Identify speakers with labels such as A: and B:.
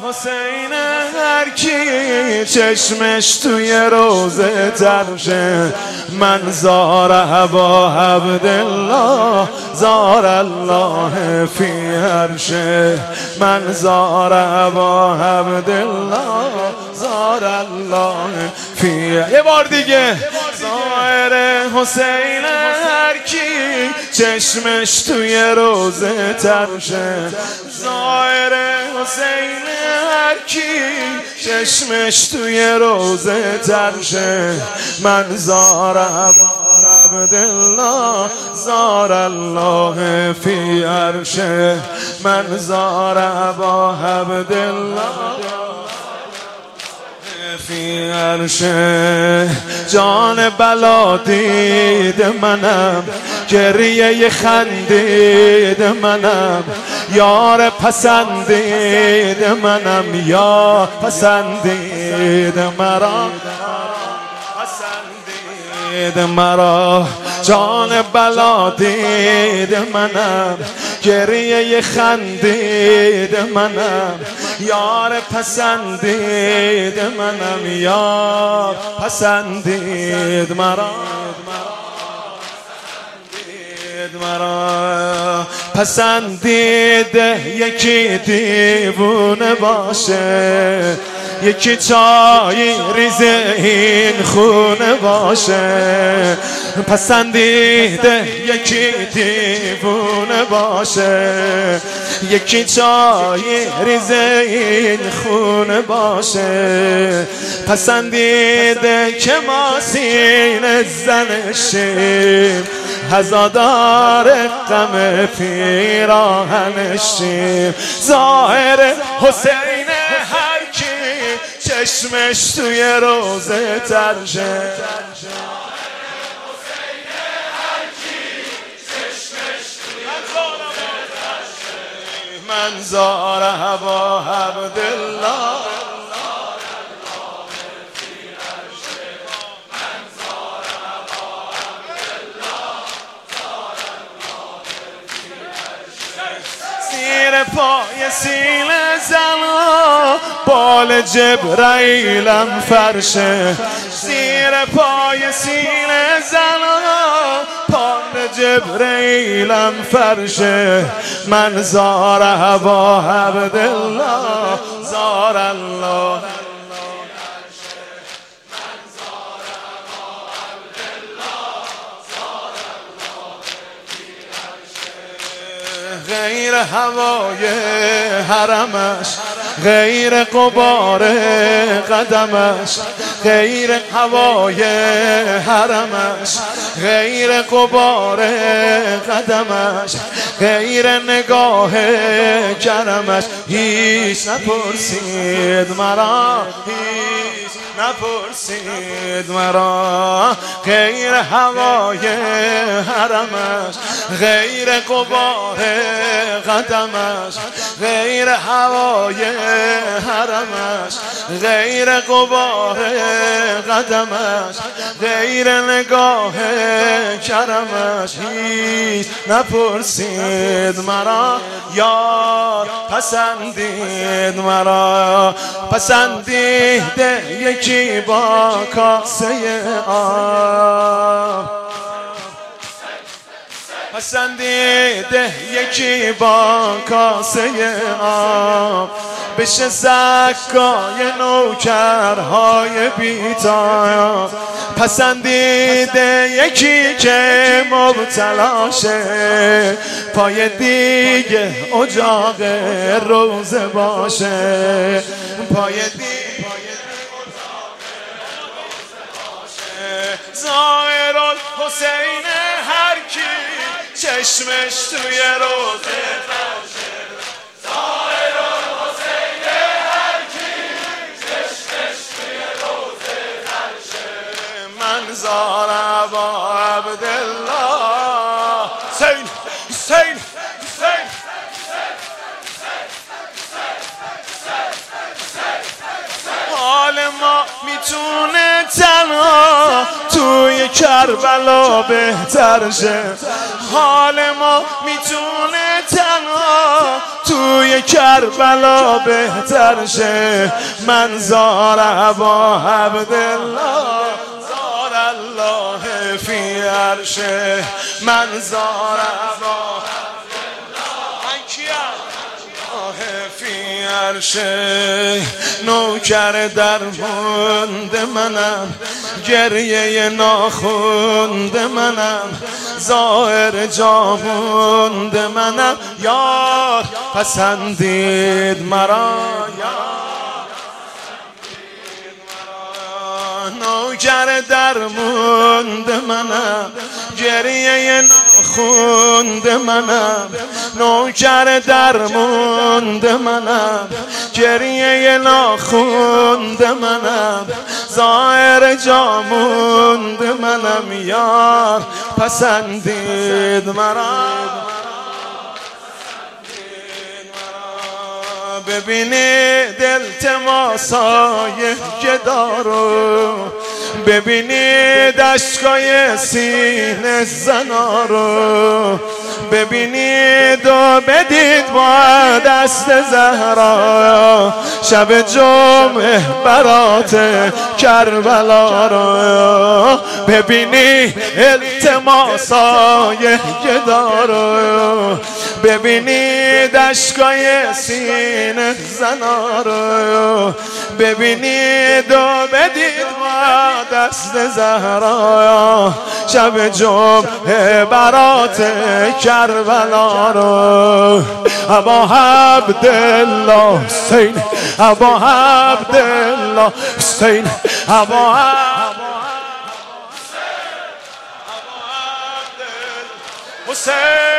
A: حسین هر کی چشمش توی روزه ترشه، من زار ابا عبدالله زار الله فی عرشه، من زار ابا عبدالله زار الله فی. یه بار دیگه. زائر حسین هر کی چشمش توی روزه ترشه، زائر حسین هر کی چشمش توی روزه ترشه، من زار عبدالله زار الله فی عرشه، من زار ابا عبدالله فی عرشه. جان بلا دید منم، گریه خندید منم، یار پسندید منم، یا پسندید مرا، پسندید مرا. جان بلا دید منم، گریه خندید منم، یار پسندید منم، یار پسندید مرا، مرا پسندید. یکی دیوونه باشه، یکی چای ریز این خونه باشه، پسندیده یکی دیوونه باشه، یکی چای ریز این خونه باشه، پسندیده که ما سینه زنشیم، هزادار غم پیراهنشیم. ظاهر حسین هر کی چشمش توی روزه ترشه، من زار ابا عبدالله زیر پای سیل زنا بال جبرائیلم فرشه، زیر پای سیل زنا بال جبرائیلم فرشه، من زار ابا عبدالله زار الله غیر هوای حرمش، غیر غبار قدمش، غیر هوای حرمش، غیر غبار قدمش، غیر نگاه کرمش، هیچ نپرسید مرا، هیچ نپرسید مرا. غیر هوای حرمش، غیر غبار قدمش، غیر هوای حرمش، غیر غبار قدمش، غیر نگاه کرمش، هیچ نپرسید مرا، یار پسندید مرا. پسندیده یکی با کاسه آب، پسندیده یکی با کاسه آب، بشه زکای نوکرهای بی‌تاب. پسندیده یکی که مبتلاشه، پای دیگه اجاق روزه باشه، پای دیگه ظاهر الحسین هر کی چشمش توی روزه ترشه، ظاهر الحسین هر کی چشمش توی روزه ترشه، من زار ابا عبدالله حسین حسین حسین حال ما میتونه تنها توی کربلا بهتر شه، حال ما میتونه تنها توی توی کربلا بهتر شه منظار ابا عبدالله زار الله فی عرشه منظار ابا فی عرشه نوکر درموند منم گریه ناخوند منم ظاهر جاموند منم یار پسندید مرا نوکر درموند منم گریه ناخوند منم نوکر درموند منم گریه ناخوند منم ظاهر جاموند منم یار پسندید مرا ببینید التماسای گدارو ببینید اشکای سینه زنا رو ببینید و بدید با دست زهرا شب جمعه برات کربلا رو ببینید التماسای گدا رو ببینید اشکای سینه زنا رو ببینید و بدید با دست زهرا شب جمعه برات کربلا رو ابا عبدالله حسین ابا عبدالله حسین ابا حسین